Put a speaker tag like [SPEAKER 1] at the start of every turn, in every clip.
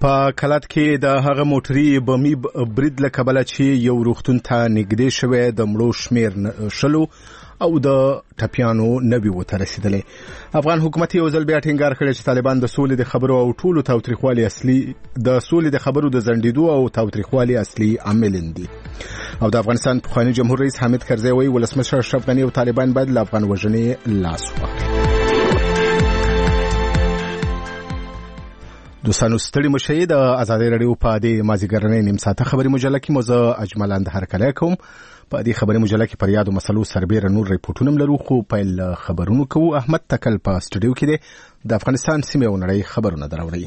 [SPEAKER 1] په کلات کې د هغه موټري بمي برید له کبله چې یو روغتون ته نږدې شوی د مړو شمیر شلو او د ټپیانو نوي وته رسیدلې. افغان حکومت یو ځل بیا ټینګار کړی چې طالبان د سولې د خبرو او ټولو تاوتریخوالي اصلي د سولې د خبرو د زندیدو او تاوتریخوالي اصلي عامل دي. او د افغانستان پخوانی جمهور رئیس حامد کرزی وایي ولسمشر اشرف غني او طالبان باید له افغان وژنې لاس واخلي. دوستانو ستړي مشه د ازادي رادیو په دې مازیګرنۍ نیم ساعته خبري مجله کې موزه اجمل اند هرکلی کوم. په دې خبري مجله کې پر یادو مسلو سربېره نور ریپورتونه لرو خو په خبرونو کوو. احمد تکل په سټوډیو کې د افغانستان سیمه او نړۍ خبرونه دراوړي.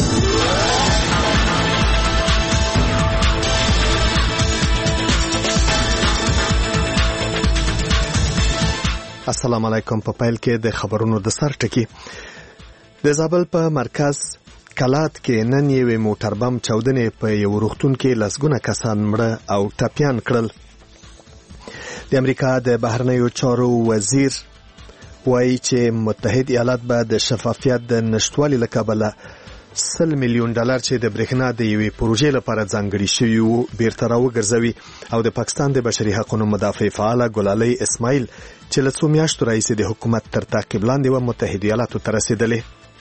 [SPEAKER 2] السلام علیکم. په پیل کې د خبرونو د سر ټکی. د زابل په مرکز کلات کې نن یو موټر بم چاودنې په یو روغتون کې لسګونه کسان مړه او ټپیان کړل. د امریکا د بهرنیو چارو وزیر وایي چې متحد ایالات به د شفافیت د نشټوالي له کبله $100 میلیون چې د برېښنا د یوې پروژې لپاره ځانګړي شوي وو بیرته راوګرځوي. او د پاکستان د بشري حقوقو مدافع فعال ګلالۍ اسماعیل چې له څو میاشتو راهیسې د حکومت تر تعقیب لاندې و متحد ایالاتو ته رسېدلې.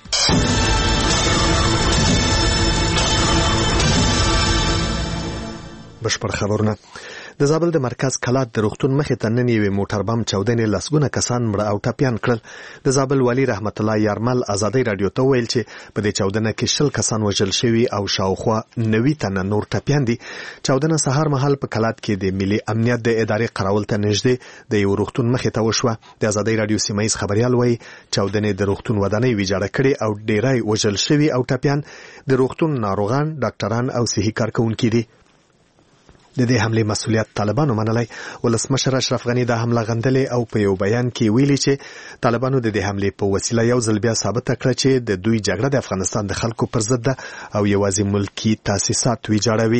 [SPEAKER 2] بشپړ خبرونه. د زابل د مرکز کلات د روغتون مخې ته نن یو موټر بم چاودنې لسګونه کسان مړه او ټپیان کړل. د زابل والی رحمت الله یارمل ازادي رادیو ته ویل چې په دې چاودنه کې 60 کسان وژل شوي او شاوخوا 90 تنه نور ټپیان دي. چاودنه سهار مهال په کلات کې د ملي امنیت د ادارې قراول ته نږدې د یو روغتون مخې ته وشوه. د ازادي رادیو سیمایي خبريال وایي چاودنې د روغتون ودانۍ ویجاړه کړې او ډیرای وژل شوي او ټپیان د روغتون ناروغان، ډاکټران او صحي کارکونکي دي. د دې حمله مسؤلیت طالبانو منلای. ولسمشر اشرف غني د حمله غندلې او په یو بیان کې ویلي چې طالبانو د دې حمله په وسیله یو ځل بیا ثابت کړ چې د دوی جګړه د افغانستان د خلکو پر ضد ده او یوازې ملکی تاسیسات ویجاړوي.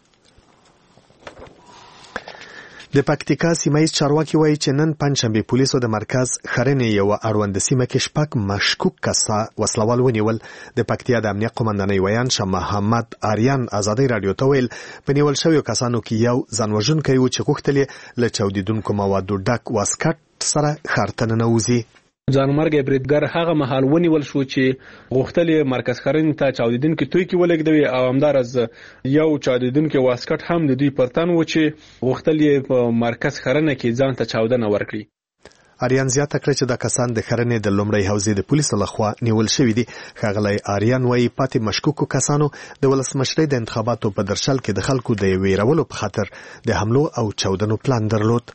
[SPEAKER 2] د پکتیکا سیمایي چارواکي وایي چې نن پنځشنبه پولیسو د مرکز خرنې یو اړوند سیمه کې شپږ مشکوک کسا وسلوال ونیول. د پکتیا د امنیت قومندانۍ ویان شاه محمد آریان ازادي رادیو ته ویل په نیول شویو کسانو کې یو ځانوژونکی و چې غوښتل له چاودیدونکو موادو ډک واسکټ سره خارتنه نوځي.
[SPEAKER 3] ځانمرګ بریدګر هغه مهال ونیول شو چې غوښتل مرکز خرن ته چاودیدونکو توی کې ولګدوي او همدارز یو چاودیدونکو واسکټ هم د دوی پرتن و چې غوښتل په مرکز خرن کې ځان ته چاودنه ورکړي.
[SPEAKER 2] آریان زیاته کړ چې د کسان د خرنې د لومړی حوزې د پولیسو لخوا نیول شوی دي. ښاغلی آریان وایي پاتې مشکوکو کسانو د ولسمشرۍ د انتخاباتو په درشل کې د خلکو د ویرولو په خاطر د حملو او چاودنو پلان درلود.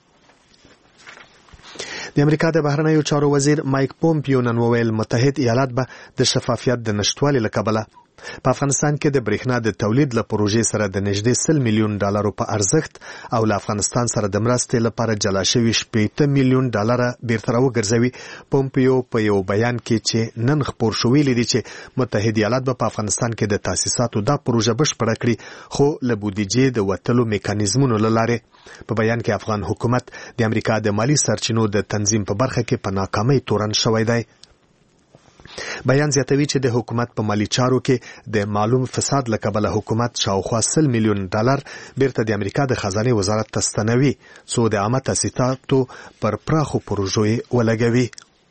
[SPEAKER 2] د امریکا د بهرنیو چارو وزیر مایک پومپیو نن وویل متحد ایالات به د شفافیت د نشټوالي له کبله په افغانستان کې د برېښنا د تولید له پروژې سره د نږدې $100 میلیون په ارزښت او له افغانستان سره د مرستې لپاره جلا شوي $80 میلیون بیرته راوګرځوي. پومپیو په یو بیان کې چې نن خپور شو ویلي دي چې متحد ایالات به په افغانستان کې د تاسیساتو دا پروژه بشپړه کړي خو له بودیجې د وتلو میکانیزمونو له لارې. په بیان کې افغان حکومت د امریکا د مالی سرچینو د تنظیم په برخه کې په ناکامۍ تورن شوی دی. بیان زیاتوي چې د حکومت په مالی چارو کې د معلوم فساد له کبله حکومت شاوخوا $100 میلیون بیرته د امریکا د خزانه وزارت ته ستنوي څو د عامه تاسیساتو پر پراخو پروژو ولګوي.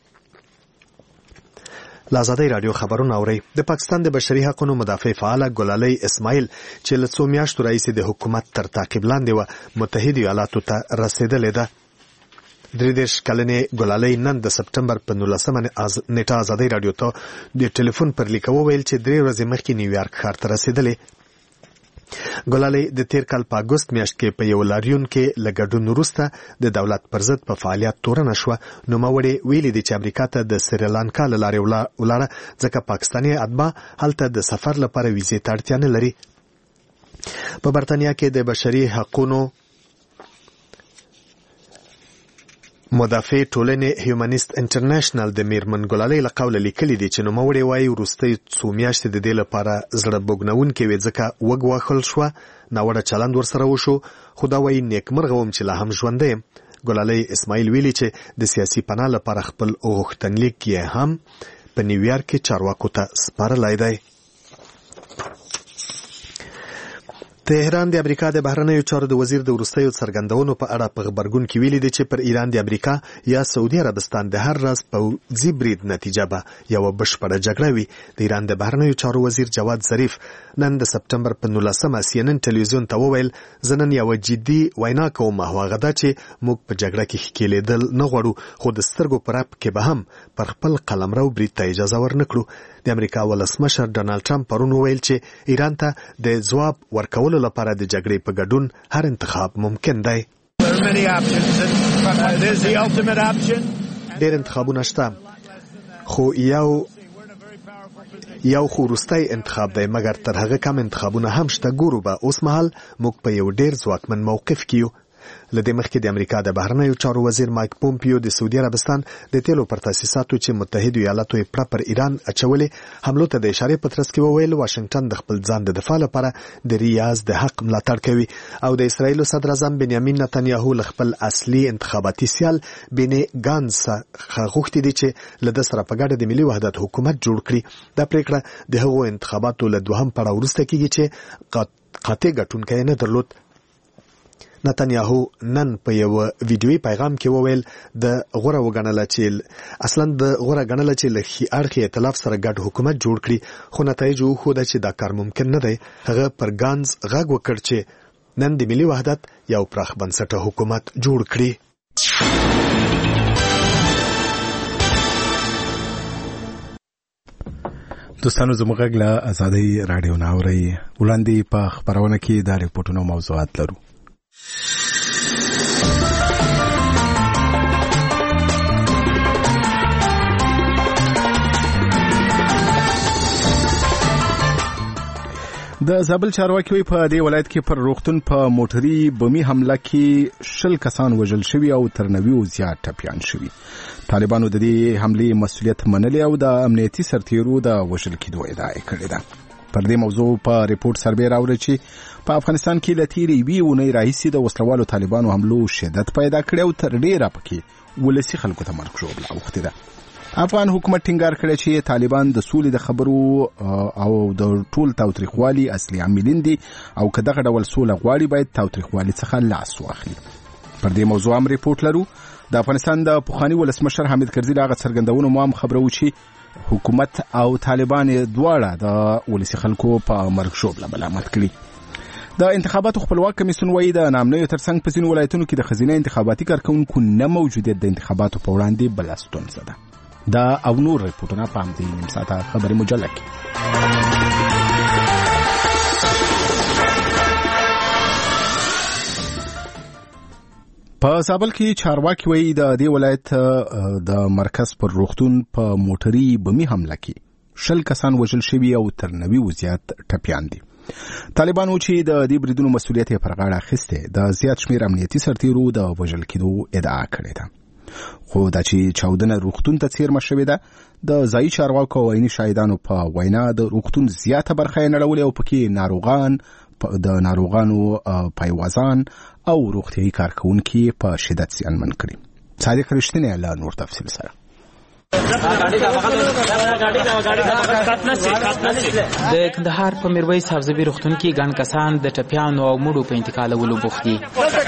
[SPEAKER 2] لازادي رادیو خبرونه اوري. د پاکستان د بشري حقوقو مدافع فعال ګلالۍ اسماعیل چې له څو میاشتو راهیسې د حکومت تر تعقیب لاندې و متحد ایالاتو ته رسیدلې ده. 33 کلنې ګلالۍ نن د سپټمبر په 19 نیټه ازادي رادیو ته د ټلیفون پر لیکو ویل چې 3 ورځې مخکې نیویارک ښار ته رسیدلې. ګلالۍ د تیر کال په اگست میاشت کې په یو لاریون کې له ګډون وروسته د دولت پر ضد په فعالیت تورنه شوه. نوموړې ویلي دي چې امریکا ته د سریلانکا له لارې ولاړه ځکه پاکستاني اتباع هلته د سفر لپاره ویزې ته اړتیا نه لري. په برتانیا کې د بشري حقوقو مدافع ټولنې هیومانیست انټرنیشنل د میرمن ګلالۍ له قوله لیکلي دي چې نوموړې وایي وروستۍ څو میاشتې د دې لپاره زړه بوږنونکې وې ځکه وګواښل شوه، ناوړه چلند ورسره وشو، خو دا وایي نیکمرغه وم چې لا هم ژوندی یم. ګلالۍ اسماعیل ویلي چې د سیاسي پناه لپاره خپل غوښتنلیک یې هم په نیویارک کې چارواکو ته سپارلی دی. تهران د امریکا د بهرنیو چارو د وزیر د وروستیو څرګندونو په اړه په خبرګون کې ویلي دي چې پر ایران د امریکا یا سعودي عربستان د هر راز پوځي برید نتیجه به یو بشپړه جګړه وي. د ایران د بهرنیو چارو وزیر جواد ظریف نن د سپټمبر په 19 CNN ټلویزیون ته وویل زه نن یو جدي وینا کوم، هغه دا چې موږ په جګړه کې ښکېلېدل نه غواړو، خو د سترګو په رپ کې به هم پر خپل قلمرو برید ته اجازه ورنکړو. د امریکا ولسمشر ډانلډ ټرمپ پرون وویل چې ایران ته د ځواب ورکولو لپاره د جګړې په ګډون هر انتخاب ممکن دی. ډېر انتخابونه شته، خو یو وروستی انتخاب دی، مګر تر هغه کم انتخابونه هم شته. ګورو به اوس مهال موږ په یو ډېر ځواکمن موقف کې یو. له دې مخکې د امریکا د بهرنیو چارو وزیر مایک پومپیو د سعودي عربستان د تیلو پر تاسیساتو چې متحده ایالاتو یې پړه پر ایران اچولې حملو ته د اشارې په ترڅ کې وویل واشنگټن د خپل ځان د دفاع لپاره د ریاض د حق ملاتړ کوي، او د اسرایل صدر اعظم بنیامین نتنیاهو له خپل اصلي انتخاباتي سیال بینی ګانز څخه غوښتي دي چې له ده سره په ګډه د ملي وحدت حکومت جوړ کړي. دا پریکړه د هغو انتخاباتو له دوهم پړاو وروسته کیږي چې قاطع ګټونکی نه درلود. نتنیاهو نن په یو ویډیویي پیغام کې وویل د غوره وګڼله چې له ښي اړخي ائتلاف سره ګډ حکومت جوړ کړي، خو نتایجو وښوده چې دا کار ممکن نه دی. هغه پر ګانز غږ وکړ چې نن د ملي وحدت یو پراخ بنسټه حکومت جوړ کړي.
[SPEAKER 1] دوستانو زموږ غږ له ازادۍ راډیو نه اورئ. وړاندې په خپرونه کې دا ریپورټونه او موضوعات لرو. د زابل چارواکي په دې ولایت کې پر روغتون په موټري بمي حمله کې 20 کسان وژل شوي او تر 90 زیات ټپیان شوي. طالبانو د دې حملې مسؤلیت منلی او د امنیتي سرتیرو د وژل کېدو ادعا کړې ده. پر دې موضوع په ریپورت سربې راوړی چې په افغانستان کې له تېرې یوې اونۍ راهیسې د وسلوالو طالبانو حملو شدت پیدا کړی او تر ډېره پکې ولسي خلکو ته مرګ ژوبله اوښتې ده. افغان حکومت ټینګار کړی چې طالبان د سولې د خبرو او د ټول تاوتریخوالي اصلي عاملین دي او که دغه ډول سوله غواړي باید تاوتریخوالي څخه لاس واخلي. پر دې موضوع هم ریپورت لرو. د افغانستان د پخواني ولسمشر حامد کرزي له هغه څرګندونو مو هم خبرو چې حکومت او طالبان دواړه د ولسي خلکو په مرګ ژوبله ملامت کړي. د انتخاباتو خپلواک کمیسیون وایي د نامنیو ترڅنګ په ځینو ولایتونو کې د ښځینه انتخاباتي کارکوونکو نه موجودیت د انتخاباتو په وړاندې بله ستونزه ده. دا او نور ریپورټونه په همدې نیم ساعته خبري مجله کې. په زابل کې چارواکي وایي د دې ولایت د مرکز پر روغتون په موټري بمي حمله کې 20 کسان وژل شوي او تر 90 زیات ټپیان دي. طالبانو چې د دې بریدونو مسؤلیت یې پر غاړه اخیستی د زیات شمېر امنیتي سرتیرو د وژل کېدو ادعا کړې ده. خو دا چې چاودنه روغتون ته څیرمه شوې ده د ځایي چارواکو او عیني شاهدانو په وینا د روغتون زیاته برخه یې نړولې او پکې د ناروغانو پایوازان او روغتیایي کارکوونکي په شدت زیانمن کړي. صادق رښتینی له نور تفصیل سره.
[SPEAKER 4] د کندهار په میرویس حفظوي روغتون کې ګڼ کسان د ټپیانو او مړو په انتقالولو بوخت دي.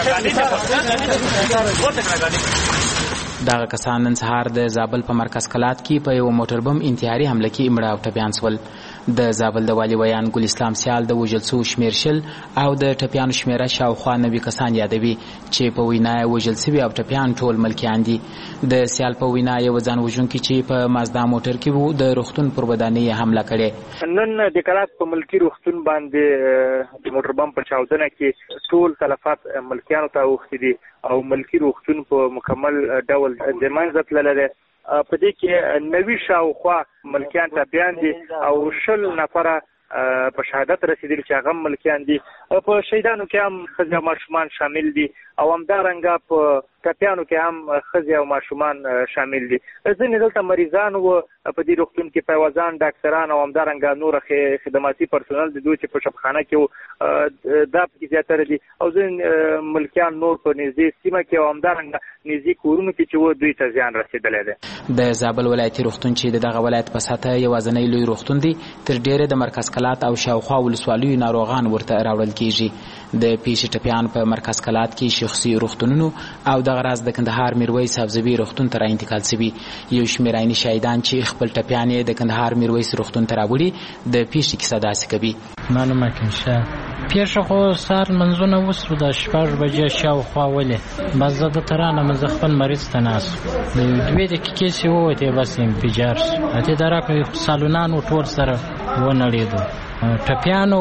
[SPEAKER 4] دغه کسان نن سهار د زابل په مرکز کلات کې په یو موټر بم انتحاري حمله کې مړه او ټپیان شول. د زابل د والي ویان ګل اسلام سیال د وژل شوو شمېر شل او د ټپیانو شمېره شاوخوا 90 کسان یادوي چې په وینا یې وژل شوي او ټپیان ټول ملکیان دي. د سیال په وینا یو ځان وژونکي چې په مازدا موټر کې وو د روغتون پر ودانۍ حمله کړې.
[SPEAKER 5] نن د کلات په ملکی روغتون باندې د موټر بم په چاودنه کې ټول تلفات ملکیانو ته اوښتي دي او ملکی روغتون په مکمل ډول د منځ تللی. په دې کې 90 شاوخوا ملکیان ټپیان دي او 20 نفره په شهادت رسیدل چې هغه ملکیان دي. په شهیدانو کې هم ښځې او ماشومان شامل دي او همدارنګه په ټپیانو کې هم ښځې او ماشومان شامل دي. ځینې دلته مریضان وو په دې روغتون کې پیوازان ډاکټران او همدارنګه نور خدماتي پرسونل د دوی چې په شفخانه کې وو دا پکې زیاتره دي او ځینې ملکیان نور په نږدې سیمه کې او همدارنګه نږدې کورونو کې چې وو دوی ته زیان رسېدلی دی.
[SPEAKER 4] د زابل ولایتي روغتون چې د دغه ولایت په سطحه یوازینی لوی روغتون دی تر ډیره د مرکز کلات او شاوخوا ولسوالیو ناروغان ورته راوړل کیږي. د پیښې ټپیان په مرکز کلات کې شخصي روغتونونو او دغه راز د کندهار میرویس حفظوي روغتون ته انتقال شوي. یو شمېر عیني شهیدان چې خپل ټپیان یې د کندهار میرویس روغتون ته راوړي د پیښې کیسه داسې کوي.
[SPEAKER 6] معلومه کړم پیښه خو سهار منځونه وسو د 6 بجې شاوخوا ولې بس زه د ترانه مزه خپل مریض ته ناست د 2 دقیقې چې ووتې بس انفجار شو. اته درکه سالونانو ټول سره ونړېدو ټپیانو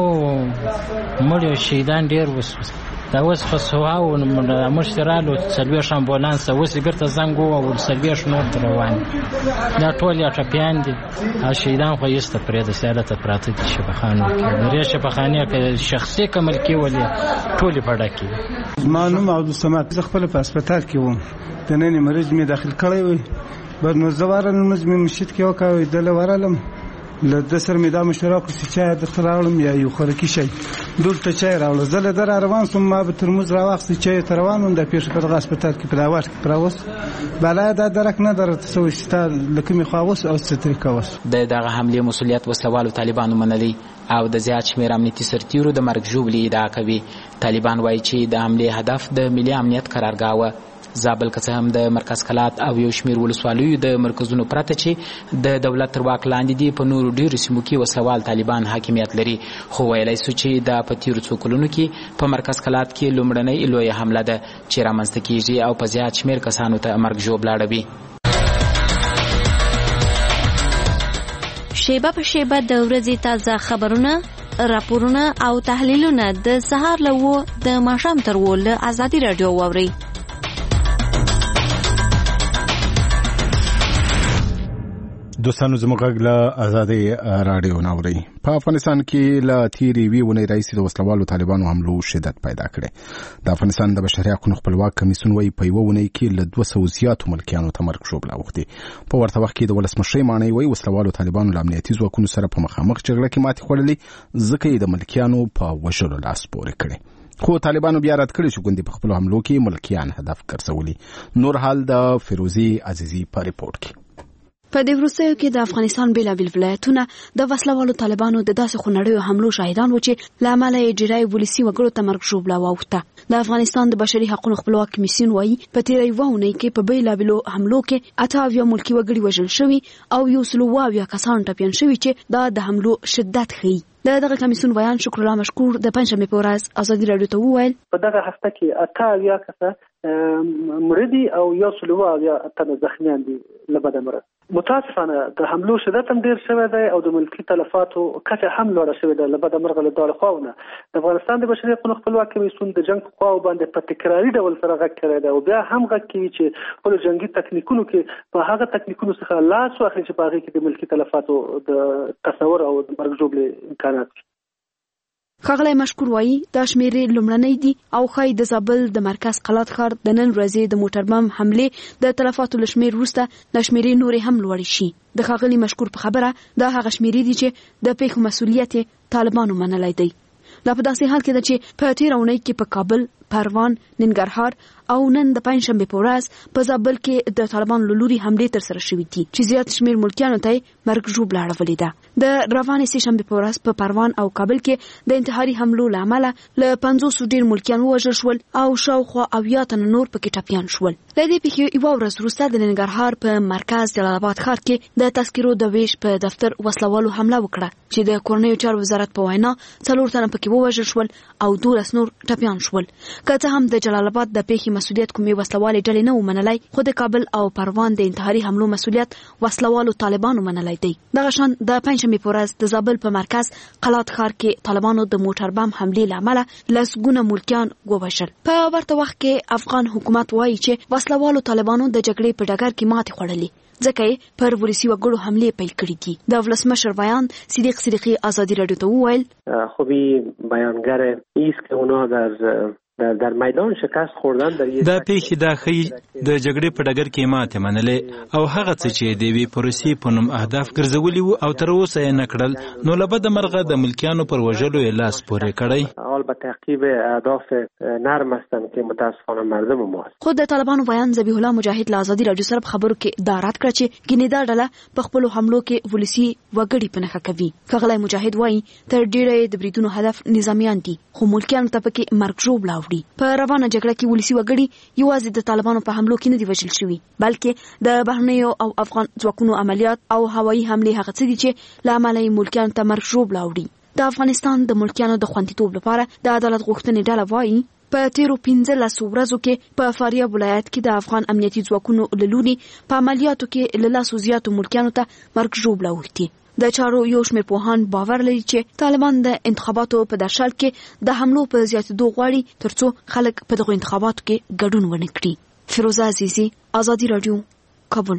[SPEAKER 6] مړ شهیدان ډېر وسو. دا اوس په سواو مشترالو سلویش امبولانس اوس ګرته زنګ وو سلویش نور روان دا ټول یا ټپیان دي شهیدان خو یسته پرې د سیالته پراته دي شفخانو کې لري شفخانه کې شخصي کمل کې ولې ټول پړه کې.
[SPEAKER 7] معلوم عبد الصمد زه خپل په هسپتال کې وم د نن مریض می داخل کړی وي بعد نو زواره نماز می مسجد کې وکاوي د لورالم له د سر می دا مشوره کو چې چای د خلاړم یا یو خورکی شي دلته چای راول زله در روان سم ما به ترمز راوخت چای تروانم د پیښه په هسپتال کې پراوښت پراوس بلا دا درک نه درته سوي ستا لکه می خواوس او ستري کاوس.
[SPEAKER 4] د دغه حمله مسولیت وسلوالو طالبانو منلي او د زیات شمېر امنیتي سرتیرو د مرګ ژوبلې ادعا کوي. طالبان وایي چې د حمله هدف د ملي امنیت قرارګاه و. زابل که څه هم د مرکز کلات او یو شمېر ولسوالیو د مرکزونو پرته چې د دولت تر واک لاندې دي په نورو ډېرو سیمو کې وسلوال طالبان حاکمیت لري. خو ویلی سو چې دا په تېرو څو کلونو کې په مرکز کلات کې لومړنۍ لویه حمله ده چې رامنځته کیږي او په زیات شمېر کسانو ته مرګ ژوبله اړوي.
[SPEAKER 8] شیبه په شیبه د ورځې تازه خبرونه، راپورونه او تحلیلونه د سهار له 9 د ماښام تر 10 له ازادي راډیو واورئ.
[SPEAKER 1] دوستانو زموږ غږ له ازادي راډیو ناوري. په افغانستان کې له تیرې وی ونې راځي د وسلوالو طالبانو حملو شدت پیدا کړي. د افغانستان د بشري حقوقو خپلواک کمیسیون وايي په یو ونې کې له 200 زیاتو ملکیانو ته مرګ ژوبله اوښتې. په ورته وخت کې د ولسمشر مانی وايي وسلوالو طالبانو له امنیتي ځواکونو سره په مخامخ جګړه کې ماتې خوړلې ځکه یې د ملکیانو په وژلو لاس پورې کړي. خو طالبانو بیا رد کړي چې ګوندې په خپلو حملو کې ملکیان هدف ګرځولي. نور حال د فیروزي عزیزي په ریپورت کې.
[SPEAKER 9] په دې وروستیو کې د افغانستان بیلابیل ولایتونه د وسلوالو طالبانو د داسې خونړیو حملو شاهدان و چې له امله یې ډیری ولسي وګړو ته مرګ ژوبله واوښته. د افغانستان د بشري حقوقو خپلواک کمیسیون وایي په تیره یوه اونۍ کې په بیلابیلو حملو کې 88 ملکي وګړي وژل شوي او 122 کسان ټپیان شوي چې دا د حملو شدت ښیي. دغه کمیسیون ویان شکر الله مشکور د پنځمې په ورځ ازادي راډیو ته وویل
[SPEAKER 10] په دغه هفته کې 88 کسه مړه دي او 122 تنه زخمیان دي له بده مرض. متاسفانه د حملو شدت هم ډیر شوی دی او د ملکي تلفاتو کچه هم لوړه شوې ده له بده مرغه له دواړو خواوو نه. د افغانستان د بشري حقوقو خپلواک کمیسیون د جنګ په خواو باندې په تکراري ډول سره غږ کړی دی او بیا هم غږ کوي چې خپلو جنګي تکنیکونو کې په هغه تکنیکونو څخه لاس واخلي چې په هغې کې د ملکي تلفاتو د تصور او د مرګ ژوبلې امکانات وي.
[SPEAKER 9] ښاغلی مشکور وایي دا شمیرې لومړنۍ دي او ښایي د زابل د مرکز قلات ښار د نن ورځې د موټر بم حملې د تلفاتو له شمېر وروسته د شمیرې نورې هم لوړې شي. د ښاغلي مشکور په خبره دا هغه شمیرې دي چې د پیښو مسؤلیت طالبانو منلی دی. دا په داسې حال کې ده چې په تېره اونۍ کې په کابل، پروان، ننګرهار او نن د پنجشنبې په ورځ په زابل کې د طالبانو له لوري حملې ترسره شوې دي چې زیات شمېر ملکیانو ته مرګ ژوبله اړولې ده. د روانې سې شنبې په ورځ په پروان او کابل کې د انتحاري حملو له امله له 500 ډېر ملکیان ووژل شول او شاوخوا 80 تنه نور پکې ټپیان شول. له دې پیښې یوه ورځ وروسته د ننګرهار په مرکز جلال آباد ښار کې د تذکرو د ویش په دفتر وسلوالو حمله وکړه چې د کورنیو چارو وزارت په وینا 4 تنه پکې ووژل شول او 12 نور ټپیان شول. که څه هم د جلال آباد د پیښې مسؤلیت کومې وسلوالې ډلې نه ومنلی، خو د کابل او پروان د انتحاري حملو مسؤلیت وسلوالو طالبانو منلی دی. دغه شان د پنجشنبې په ورځ د زابل په مرکز قلات ښار کې طالبانو د موټر بم حملې له امله لسګونه ملکیان ووژل. په ورته وخت کې افغان حکومت وایي چې وسلوالو طالبانو د جګړې په ډګر کې ماتې خوړلې ځکه یې پر ولسي وګړو حملې پیل کړي دي. د ولسمشر بیان صدیق صدیقی آزادی رادیو ته وویل
[SPEAKER 10] خوبی بیانگر است که اونا در
[SPEAKER 11] در میدان شکست خوردن
[SPEAKER 12] دا پیښې دا ښیي د جګړې په ډګر کې ماتې منلې او هغه څه چې د یوې پروسې په نوم اهداف ګرځولي وو او تر اوسه یې نه کړل نو له بده مرغه د ملکیانو پر وژلو یې لاس پورې کړی.
[SPEAKER 11] حال به تعقیب اهداف نرم هستند که متاسفانه مردم ما است.
[SPEAKER 9] خود د طالبانو بیان ذبیح الله مجاهد له ازادي رادیو سره خبرو کې دارات کړ چې ګینیدا ډله په خپل حملو کې ولسی وګړي په نخښه کوي. کغلی مجاهد وایي تر ډیره د بریدونو هدف نظامیان دي خو ملکیانو ته پکې مرګ ژوب لاوړي. په روانه جګړه کې ولسی وګړي یوازې د طالبانو په حملو کې نه دي وژل شوي بلکې د بهرنیو او افغان ځواکونو عملیات او هوایي حملې هغه څه دي چې له امله یې ملکیانو ته مرګ ژوب لاوړي. د افغانستان د ملکیانو د خوندیتوب لپاره د عدالت غوښتنې ډله وایي په تیرو 15 ورځو کې په فاریاب ولایت کې د افغان امنیتي ځواکونو له لوري په عملیاتو کې له لاسو زیاتو ملکیانو ته مرګ ژوب لاوړي. د چارو یو شمېر پوهان باور لري چې طالبان د انتخاباتو په درشل کې د حملو په زیاتېدو غواړي ترڅو خلک په دغو انتخاباتو کې ګډون ونه کړي. فیروزه عزیزی، ازادي رادیو، کابل.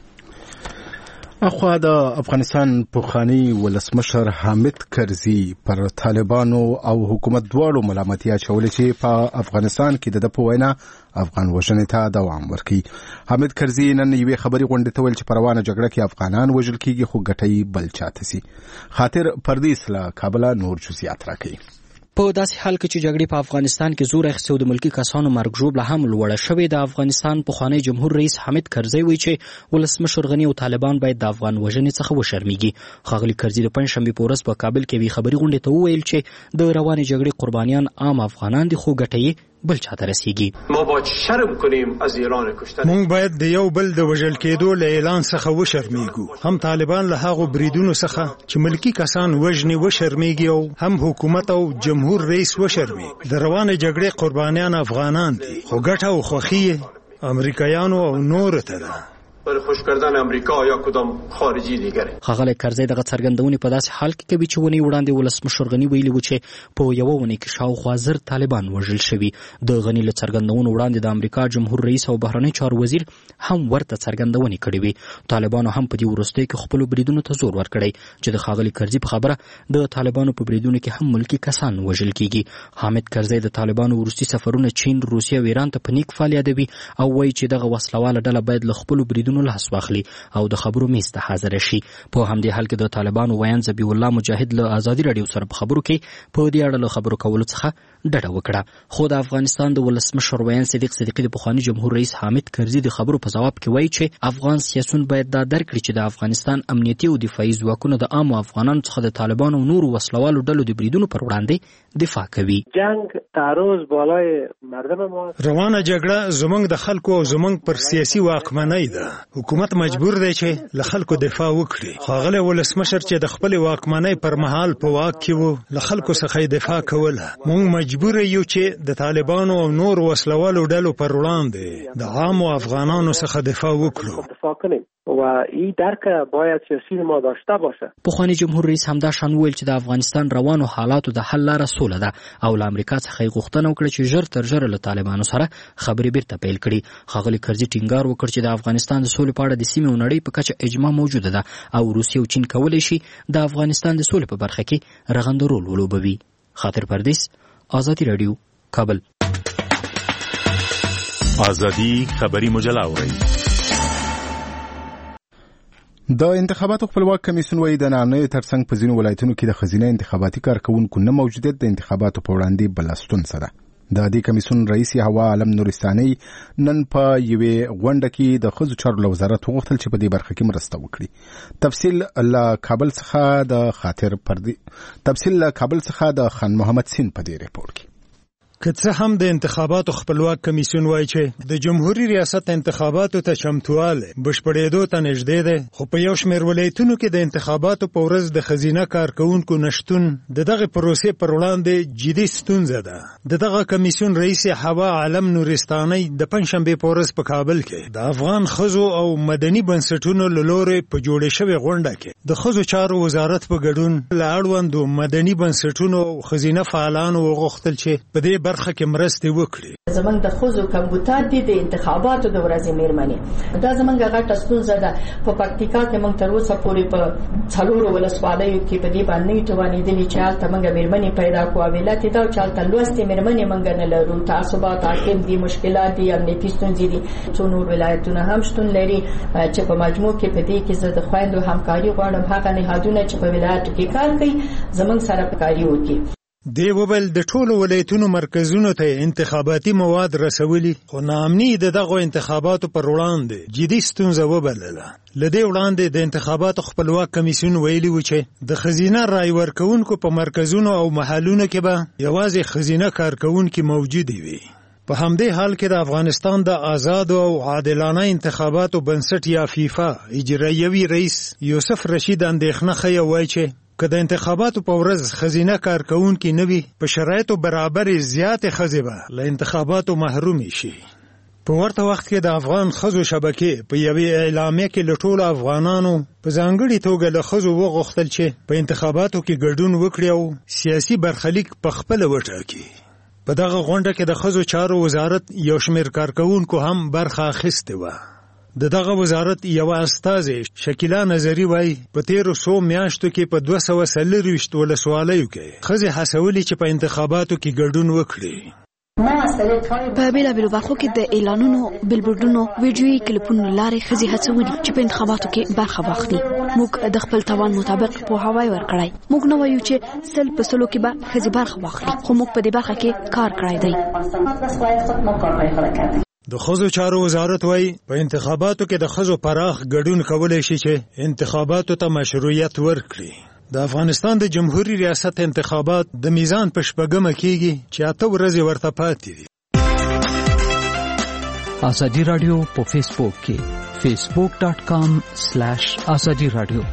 [SPEAKER 1] اخوا د افغانستان پخوانی ولسمشر حامد کرزي پر طالبانو او حکومت دواړو ملامتي اچولې چې په افغانستان کې د په وینا افغان وژنې ته دوام ورکړي. حامد کرزي نن یوې خبري غونډې ته ویل چې په روانه جګړه کې افغانان وژل کېږي خو ګټي بل چاته سي. خاطر پردیس له کابل نور جزئیات راکړي.
[SPEAKER 13] په داسې حال کې چې جګړې په افغانستان کې زور اخیستی او د ملکي کسانو مرګ ژوبله هم لوړه شوې د افغانستان پخوانی جمهور رئیس حامد کرزي وایي چې ولسمشر غني او طالبان باید د افغان وژنې څخه وشرمیږي. ښاغلي کرزي د پنجشنبې په ورځ په کابل کې یوې خبري غونډې ته وویل چې د روانې جګړې قربانیان عام افغانان دي خو ګټه بل چاته رسیږي.
[SPEAKER 14] ما باید شرم کنیم از اعلان کشتن.
[SPEAKER 15] مونږ باید د یو بل د وژل کېدو له اعلان څخه وشرمیږو. هم طالبان له هغو بریدونو څخه چې ملکی کسان وژني وشرمیږي او هم حکومت او جمهور رئیس وشرمیږي. د روانې جګړې قربانیان افغانان دي خو ګټه او خوښي امریکایانو او نور ته ده.
[SPEAKER 14] پر خوش کردن امریکا یا کدام خارجي دیگره.
[SPEAKER 13] ښاغلی کرزي دغه څرګندونې په داسې حال کې کوي چې ونې وړاندې ولسمشر غني ویلي و چې په یوه ونې کې شاوخوا 1000 طالبان وژل شوي. د غني له څرګندونو وړاندې د امریکا جمهور رئیس او بهرنی چارو وزیر هم ورته څرګندونې کړې وي. طالبانو هم په دې وروستیو کې خپلو بریدونو ته زور ورکړی چې د ښاغلي کرزي په خبره د طالبانو په بریدونو کې هم ملکي کسان وژل کیږي. حامد کرزي د طالبانو وروستي سفرونه چین، روسیه او ایران ته په نیک فال یادوي او وایي چې دغه وسلواله ډله باید له خپلو بریدونو لاس واخلي او د خبرو میز ته حاضر شي. په همدې حال کې د طالبانو ویان ذبیح الله مجاهد له ازادي رادیو سره په خبرو کې په دې اړه له خبرو کولو څخه ډډه وکړه. خو د افغانستان د ولسمشر ویان صدیق صدیقي د پخواني جمهور رئیس حامد کرزي د خبرو په جواب کې وایي چې افغان سیاسون باید دا درک کړي چې د افغانستان امنیتي او دفاعي ځواکونه د عامو افغانانو څخه د طالبانو او نورو وسلوالو ډلو د بریدونو پر وړاندې دفاع کوي.
[SPEAKER 11] جنگ تعرض بالای مردم ما.
[SPEAKER 15] روانه جګړه زمونږ د خلکو او زمونږ پر سیاسي واکمنۍ ده. حکومت مجبور دی چې له خلکو دفاع وکړي. ښاغلی ولسمشر چې د خپل واکمنۍ پر مهال په واک کې وو له خلکو څخه دفاع کوله. مونږ مجبور یو چې د طالبانو او نور وسلوالو ډلو پر وړاندې د عامو افغانانو څخه دفاع وکړو.
[SPEAKER 11] و این درک باید سیاسی ما داشته باشه.
[SPEAKER 13] پخوانی جمهور رئیس همدا شان ویل چې د افغانستان روانو حالاتو د حل لاره سوله ده او له امریکا څخه غوښتنه وکړه چې ژر تر ژره له طالبانو سره خبرې بیرته پیل کړي. ښاغلي کرزي ټینګار وکړ چې د افغانستان د سولې په اړه د سیمې او نړۍ په کچه اجماع موجوده ده او روسیه او چین کولی شي د افغانستان د سولې په برخه کې رغنده رول ولوبوي. خاطر پردیس، ازادي رادیو، کابل.
[SPEAKER 16] ازادي خبري مجله اوري.
[SPEAKER 1] د انتخاباتو خپلواک کمیسیون وایي د ناامنۍ ترڅنګ په ځینو ولایتونو کې د ښځینه انتخاباتي کارکوونکو نه موجودیت د انتخاباتو په وړاندې بلستون سره. د دې کمیسیون رئیس هوا عالم نورستاني نن په یوې غونډه کې د ښځو چارو له وزارت وغوښتل چې په دې برخه کې مرسته وکړي. تفصیل له کابل څخه د خان محمد سین په دې ریپورت کې.
[SPEAKER 15] که څه هم د انتخاباتو خپلواک کمیسیون وایي چې د جمهوریت ریاست انتخاباتو ته چمتواله بشپړېدو ته نږدې ده، خو په یو شمېر ولایتونو کې د انتخاباتو په ورځ د ښځینه کارکوونکو نشتون د دغه پروسې پر وړاندې جدي ستونزه ده. د دغه کمیسیون رئیس هوا عالم نورستاني د پنجشنبې په ورځ په کابل کې د افغان ښځو او مدني بنسټونو له لورې په جوړې شوې غونډه کې د ښځو چارو وزارت په ګډون له اړوندو مدني بنسټونو او ښځینه فعالانو وغوښتل چې په دې برخه کې مرستې وکړي.
[SPEAKER 17] زمونږ د ښځو کمبوتات دي د انتخاباتو د ورځې میرمنې، دا زمونږ غټه ستونزه ده. په پکتیکا کې موږ تر اوسه پورې په 4 ولسوالیو کې په دې باندې توانېدلې چې هلته موږ میرمنې پیدا کړو. علت دا چې هلته لوستې میرمنې موږ نه لرو. تعصبات حاکم دي، مشکلات دي، امنیتي ستونزې دي. څو نور ولایتونه هم شتون لري چې په مجموع کې په دې کې زه د خویندو همکاري غواړم. هغه نهادونه چې په ولایتو کې کار کوي زمونږ سره همکاري وکړي.
[SPEAKER 15] دی وبل د ټولو ولایتونو مرکزونو ته انتخاباتي مواد رسولي، خو ناامني د دغو انتخاباتو پر وړاندې جدي ستونزه وبلله. لدې وړاندې د انتخاباتو خپلواک کمیسیون ویلي و چې د خزینه رای ورکوونکو په مرکزونو او محلونو کې به یوازې خزینه کارکوونکي موجود وي. په همدې حال کې د افغانستان د آزاد او عادلانه انتخاباتو بنسټ یا فیفا اجرایوي رئیس یوسف رشید اندېښنه ښیي، وایي چې که د انتخاباتو په ورځ خزینه کارکوونکي نه وي، په شرایطو برابرې زیاتې ښځې به له انتخاباتو محرومې شي. په ورته وخت کې د افغان ښځو شبکې په یوې اعلامیه کې له ټولو افغانانو په ځانګړې توګه له ښځو وغوښتل چې په انتخاباتو کې ګډون وکړي او سیاسي برخلیک په خپله وټاکي. په دغه غونډه کې د ښځو چارو وزارت یو شمېر کارکوونکو هم برخه اخیستې وه. د دغه وزارت یوه استازې شکیلا نظري وایي په تیرو 100 میاشتو کې په 240 ولسوالیو کې ښځې هڅولي چې په انتخاباتو کې ګډون وکړي.
[SPEAKER 9] په بیلابیلو برخو کې د اعلانونو، بیلبورډونو، ویډیویي کلیپونو لارې ښځې هڅولي چې په انتخاباتو کې برخه واخلي. موږ د خپل توان مطابق پوهاوی ورکړی. موږ نه وایو چې 100% کې به ښځې برخه واخلي، خو موږ په دې برخه کې کار کړی دی.
[SPEAKER 15] د ښځو چارو وزارت وایي په انتخاباتو کې د ښځو پراخ ګډون کولی شي چې انتخاباتو ته مشروعیت ورکړي. د افغانستان د جمهوریت ریاست انتخابات د میزان په 8مه کېږي چې 8 ورځې ورته پاتې دي.
[SPEAKER 18] ازادي رادیو په فیسبوک کې facebook.com/ازادي رادیو.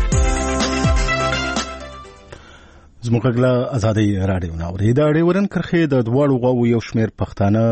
[SPEAKER 1] زموږ غلا ازادي رادیو ناوړي د ډیورن کرښې د دواړو غواو یو شمېر پښتانه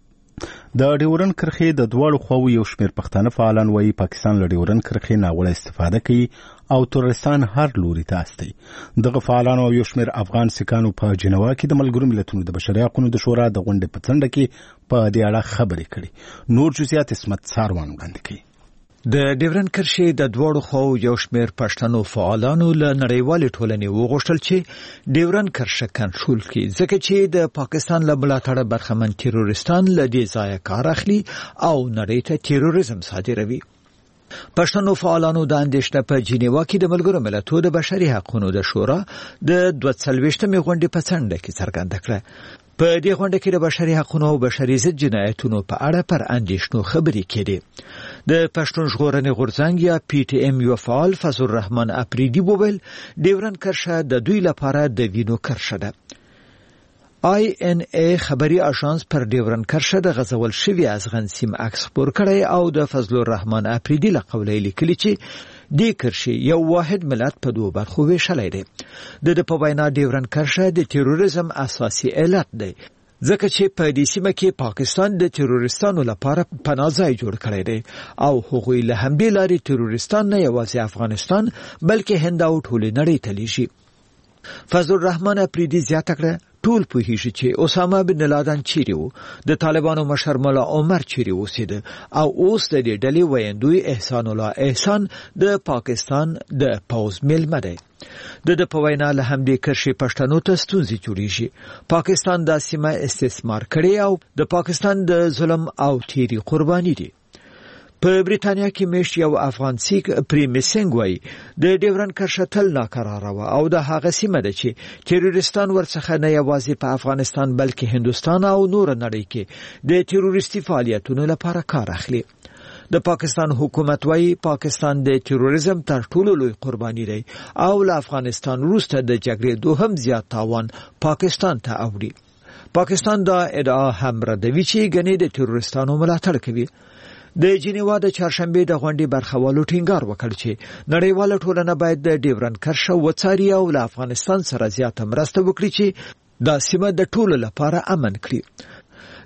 [SPEAKER 1] پښتانه فعالان وایي پاکستان له ډیورن کرښې ناوړه استفاده کوي او ترورستان هر لوري ته استي. دغه فعالان او یو شمېر افغان سکانو په جنوا کې د ملګرو ملتونو د بشري حقوقو د شورا د غونډې په څنډه کې په دې اړه خبرې کړې. نور جزئیات اسمت ساروان وړاندې کوي.
[SPEAKER 19] د ډیورن کرښې د دوړو خو یو شمېر پښتنو فعالانو له نړیوالې ټولنې وغوښتل چې ډیورن کرښه کنټرول کړي، ځکه چې د پاکستان له ملاتړه برخمن تروریستان له دې ځایه کار اخلي او نړۍ ته تروریزم صادروي. پښتنو فعالانو د اندېښنه په جنیوا کې د ملګرو ملتونو د بشري حقوقو د شورا د 42مې غونډې په څنډه کې څرګنده کړه. په دې غونډه کې د بشري حقوقو او بشري ضد جنایتونو په اړه پر اندېښنو خبرې کړي. د پښتون ژغورنې غورځنګ یا پی ټی ایم یو فعال فضل الرحمن اپریدي وویل ډیورن کرښه د دوی لپاره د وینو کرښه ده. آی ان ای خبري اژانس پر ډیورن کرښه د غزول شوی ازغن سیم عکس خپور کړی او د فضل الرحمن اپریدي له قوله لیکلي چې دې کرښې یو واحد ملت په دوه برخو ویشلی دی. د په وینا ډیورن کرښه د تروریزم اساسي علت دی، ځکه چې په دې سیمه کې پاکستان د تروریستانو لپاره پناه ځای جوړ کړی دی او هغوی له همدې لارې تروریستان نه یوازې افغانستان بلکې هند او ټولې نړۍ ته لیږي. فضل الرحمن اپریدي زیاته کړه ټول پوهیږي چې اسامه بن لادن چیرې و، د طالبانو مشر مولا عمر چیرې اوسېده او اوس د دې ډلې ویندوی احسان الله احسان د پاکستان د پوز میلمه دی. د په وینا له همدې کرښې پښتنو ته ستونزې جوړیږي. پاکستان دا سیمه استثمار کړي او د پاکستان د ظلم او تیری قرباني دي. په بریتانیا کې میشت یو افغان سیک پریمیسنګ وای د ډیورن کرښه تل ناکراره و او د هغه سیمه ده چې تروریستان ورڅخه نه یوازې په افغانستان بلکې هندستان او نور نړۍ کې د تروریستي فعالیتونو لپاره کار اخلي. د پاکستان حکومت وای پاکستان د تروریزم تر ټولو لوی قرباني دی او له افغانستان وروسته د جګړې دوهم زیات تاوان پاکستان ته اوړي. پاکستان دا ادعا هم ردوي چې ګنې د تروریستانو ملاتړ کوي. د جنیوا د چهارشنبه د غونډې برخوالو ټینګار وکړ چې نړیواله ټولنه باید د ډیورن کرښه وڅاري او له افغانستان سره زیاته مرسته وکړي چې دا سیمه د ټولو لپاره امن کړي.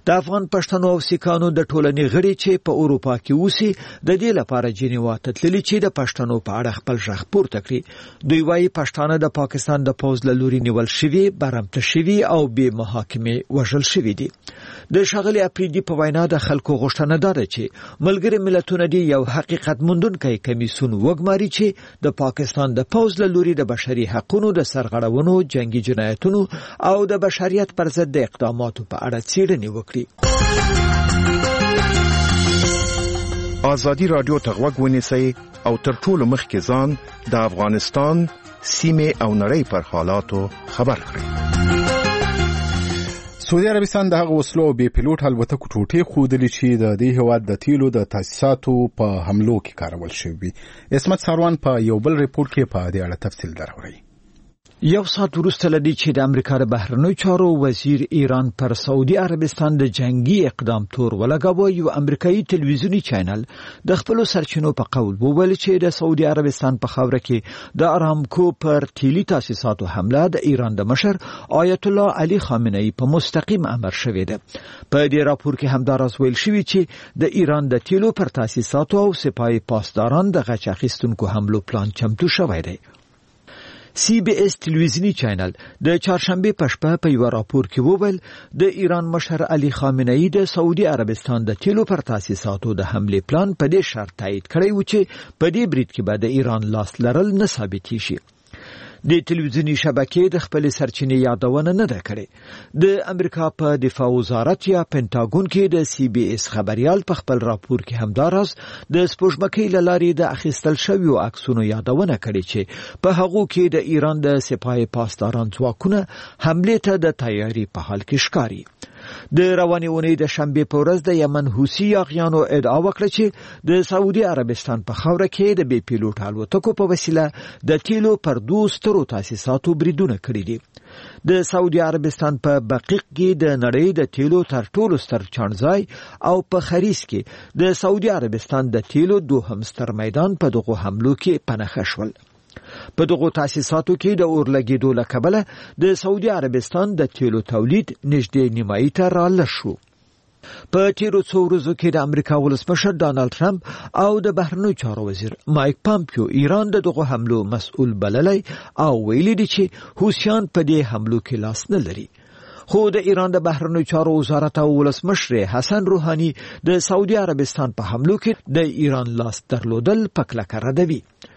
[SPEAKER 19] د افغان پښتنو او سیکانو د ټولنې غړي چې په اروپا کې اوسي د دې لپاره جنیوا ته تللي چې د پښتنو په اړه خپل غږ پورته کړي. دوی وايي پښتانه د پاکستان د پوځ له لوري نیول شوي، برمته شوي او بې محاکمې وژل شوي دي. د ښاغلي اپریدي په وینا د خلکو غوښتنه ده چې ملګري ملتونه دي یو حقیقت موندونکی کمیسیون وګماري چې د پاکستان د پوځ له لوري د بشري حقوقو د سرغړونو، جنگي جنایتونو او د بشریت پر ضد د اقداماتو په اړه څېړنې وکړي.
[SPEAKER 20] ازادي رادیو ته غوږ ونیسئ او تر ټولو مخکې ځان د افغانستان سیمې او نړۍ پر حالاتو خبر کړئ.
[SPEAKER 1] سعودي عربستان د هغه وسلو او بې پیلوټ الوتکو ټوټې ښودلې چې د دې هېواد د تیلو د تاسیساتو په حملو کې کارول شوي. عصمت ساروان په یو بل ریپورت کې په دې اړه تفصیل دروري.
[SPEAKER 19] یو ساعت وروسته لدی چې د امریکا د بهرنیو چارو وزیر ایران پر سعودي عربستان د جنگي اقدام تور ولګاوه، یو امریکایي تلویزیونی چینل د خپل سرچینو په قول وویل چې د سعودي عربستان په خاوره کې د ارامکو پر تیلي تاسیساتو حمله د ایران د مشر آیت الله علي خامنه‌ای په مستقیم امر شوې ده. په دې راپور کې همداراز ویل شوی چې د ایران د تیلو پر تاسیساتو او سپاه پاسداران د غچ اخیستونکو حملو پلان چمتو شوی دی. سی بی اس تلویزیونی چینل د چهارشنبه په شپه په یو راپور کې وویل د ایران مشر علي خامنه‌ای د سعودي عربستان د تیلو پر تاسیساتو د حمله پلان په دې شرط تایید کړی و چې په دې برید کې به د ایران لاس لرل نه ثابت شي. د تلویزیونی شبکې د خپل سرچینې یادونه نه ده کړې. د امریکا په دفاع وزارت یا پینټاګون کې د سی بی اس خبريال په خپل راپور کې همداراز د سپوږمکۍ لارې د اخیستل شویو عکسونو یادونه کړې چې په هغه کې د ایران د سپاه پاسداران ځواکونه حمله ته د تیاری په حال کې ښکاري. د روانې اونۍ د شنبه په ورځ د یمن حوثي یاغیانو ادعا وکړه چې د سعودي عربستان په خاوره کې د بې پیلوټ الوتکو په وسیله د تیلو پر 2 سترو تاسیساتو بریدونه کړي دي. د سعودي عربستان په بقیق کې د نړۍ د تیلو تر ټولو ستر چانځای او په خریس کې د سعودي عربستان د تیلو دوهم ستر میدان په دغه حملو کې پنهخه شول. په دغه تاسیساتو کې د اورلګیدو له کبله د سعودي عربستان د تیلو تولید نږدې نیمایي ته رالږ شو. په تیرو څو ورځو کې د امریکا ولسمشر ډانلډ ټرمپ او د بهرنیو چارو وزیر مایک پامپیو ایران د دغه حملو مسؤل بللی او ویلي دي چې حوثیان په دې حملو کې لاس نه لري. خو د ایران د بهرنیو چارو وزارت او ولسمشر حسن روحاني د سعودي عربستان په حملو کې د ایران لاس درلودل په کلکه ردوي.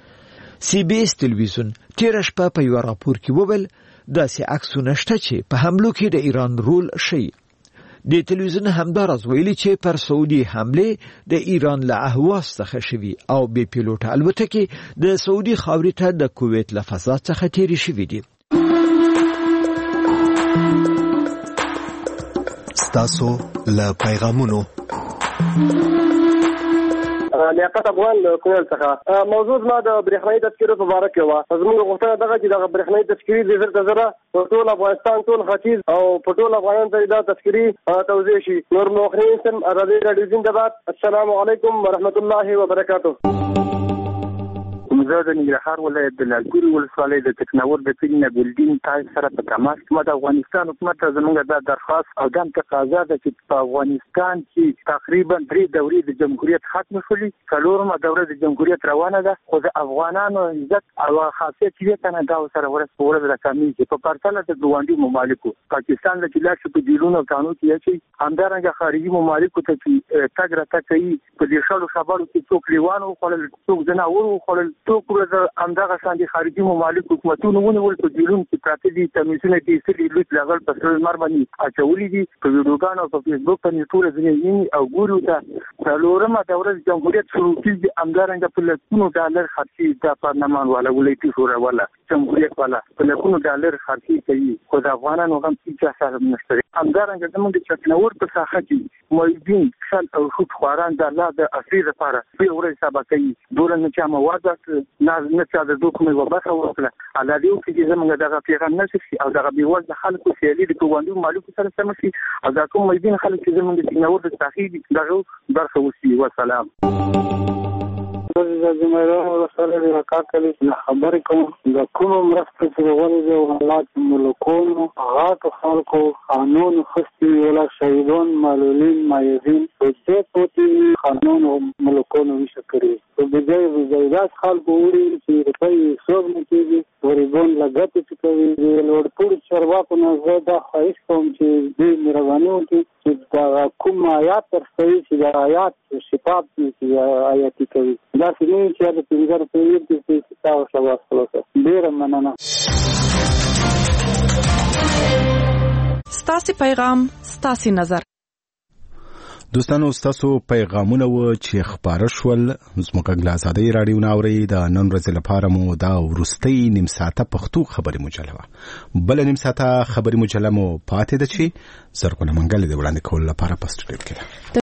[SPEAKER 19] سی بی اس تلویزیون تیر شپه په یو راپور کې وویل داسې عکسونه شته چې په حملو کې د ایران رول شي. د تلویزیون همداراز ویلي چې پر سعودي حمله د ایران له اهواز څخه شوي او بې پیلوټ الوتکې د سعودي خاورې ته د کویت له فضا څخه تیرې شوي دي.
[SPEAKER 2] ستاسو له پیغامونو
[SPEAKER 21] لیاقت افغان کویل څخه موضوع ما د برېښنايي تذکرو په اړه کې و. زموږ غوښتنه دغه چې د برېښنايي تذکرې د زر په ټول افغانستان، ټول ختیځ او په ټول افغانستان ته دا تذکرې توزیع شي. نور مخنین سم ازادي رادیو زنده‌باد. السلام علیکم ورحمت الله وبرکاته.
[SPEAKER 22] زه د ننګرهار ولایت د لالپورې ولسوالۍ د تکناور د پیرینه ګلدین تای سره په تماس کې د افغانستان حکومت ته زموږ د درخواست او د تقاضا ده چې په افغانستان کې تقریبا 3 دورې د جمهوریت ختم شولې، څلورمه دوره د جمهوریت روانه ده، خو د افغانانو عزت او خاصیت چې کنه دا سره ورسره راکمېږي. په پرتله د ګاونډي ممالکو پاکستان د چلاک په دیلونو قانون کې چې همدارنګه خارجي ممالکو ته چې تګ راته کوي په دې شالو خبرو کې څوک لیوانو خلل، څوک جناورو خلل، څوک همدغه شاندي خارجي ممالک حکومتونو ونیول په جیلون کې پراته دي. تمیزونه دي سړي لوټ لغل په سر مر باندې اچولې دي په ویډیوګانو او په فیسبوک باندې ټول ځینې او ګورو ته څلورمه دوره جمهوریت شروع کیږي. همدارنګه په لکونو ډالر خرچي د پارلمان والا ولایتي شورا والا جمهوریت والا په لکونو ډالر خرچي کوي، خو د افغانانو هم هیڅ اثر نشته. همدارنګه زموږ د چکنور په ساحه کې موجودین شل او خود خواران د الله د اصلي لپاره په ورځ سبا کوي دورن چې مواد نه چې د دوکمې وبخه ورکړه علادیو کې زموږ دغه پیغام نشي او دغه بیوال د خلکو سیالي د ګوندونو مالکو سره سم شي او دا کوم مېدین خلک چې زموږ د نور د تحقیق دغه برخه وسی. والسلام.
[SPEAKER 3] د زمیدان ورسره د کاکلی خبرې کوم د کوم مرسته چې غوړي د ولایت ملکونو غاټو خلکو قانون خستي ولا شهیدان معلولین مایزین په دې پوتې قانون ملکونو وشکري په دې داس خلکو وړي چې په حساب نه کېږي ورېبون لګته چې کوي د لوړپوړ چرواکو نه زه دا خواهش کوم چې دې مهرباني وکړي چې دا کوم آیات ترڅوي چې دا آیات شفاف دي چې آیاتي کوي دا څنګه چې د پیغمبر په ویل کې تاسو شواس وکړه ډیر مننه.
[SPEAKER 5] ستاسو پیغام ستاسو نظر.
[SPEAKER 1] دوستانو ستاسو پیغامونه و چې خبره شول زموږ د ازادۍ رادیو ناوري د نن ورځې لپاره مو دا ورستۍ نیم ساعته پښتو خبري مجله بل نیم ساعته خبري مجله مو پاتې ده چې زرغونه منګل د وړاندې کول لپاره پستډیو کې